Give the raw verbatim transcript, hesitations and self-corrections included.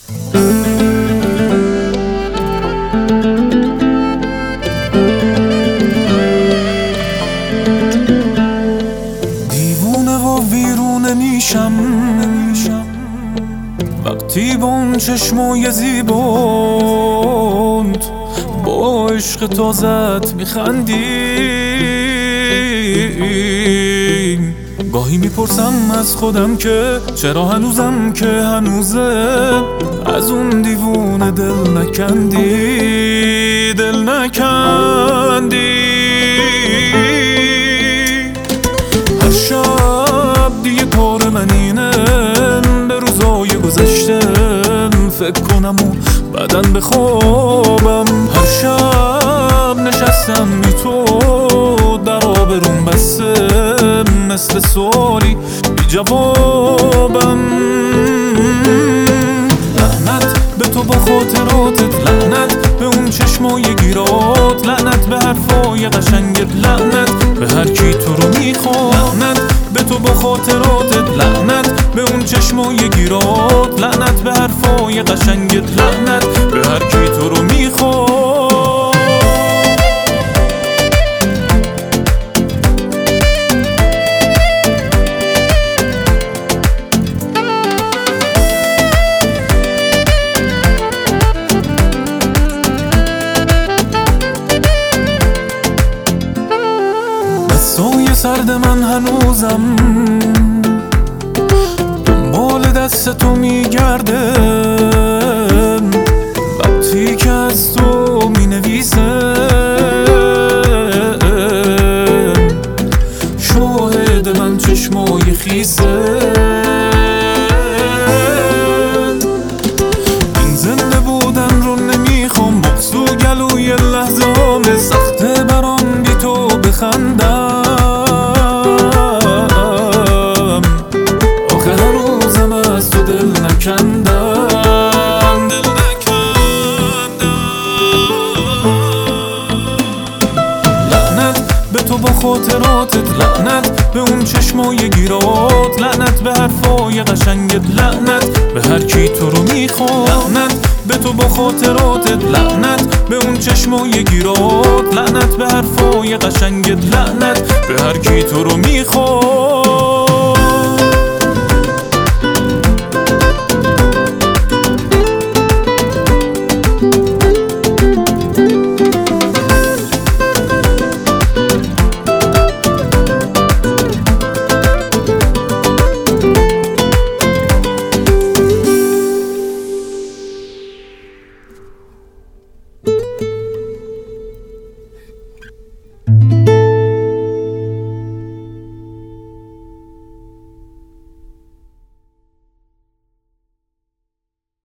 دیوونه و ویرونه میشم وقتی با اون چشمای زیباند با عشق تازت میخندی. گاهی میپرسم از خودم که چرا هنوزم که هنوزه از اون دیوونه دل نکندی، دل نکندی. هر شب دیگه کار من اینه به روزای گذشتم فکر کنم و بعدن بخوابم. هر شب نشستم بی تو در آبروم بسته مثل سوالی بی جوابم. لعنت به تو با خاطراتت، لعنت به اون چشمای گیرات، لعنت به حرفای قشنگت، لعنت به هر کی تو رو میخواد. لعنت به تو با خاطراتت، لعنت به اون چشمای گیرات، لعنت به حرفای قشنگت، لعنت به هر کی تو رو میخواد. دستای سرد من هنوزم دنبال دست تو میگرده، وقتی که از تو مینویسه شاهد من چشمای خیسه. این زنده بودن رو نمیخوام، بغض و گلوی لحظه هامه سخته برام بی تو بخندم. آخه هر روزم از تو دل نکندم، دل نکندم. لعنت به تو با خاطراتت، لعنت به اون چشمای گیرات، لعنت به حرفای قشنگت، لعنت به هر کی تو رو میخواد. لعنت به تو با خاطراتت، لعنت به اون چشمای گیرات، لعنت به حرفای قشنگت، لعنت به هر کی تو رو میخواد.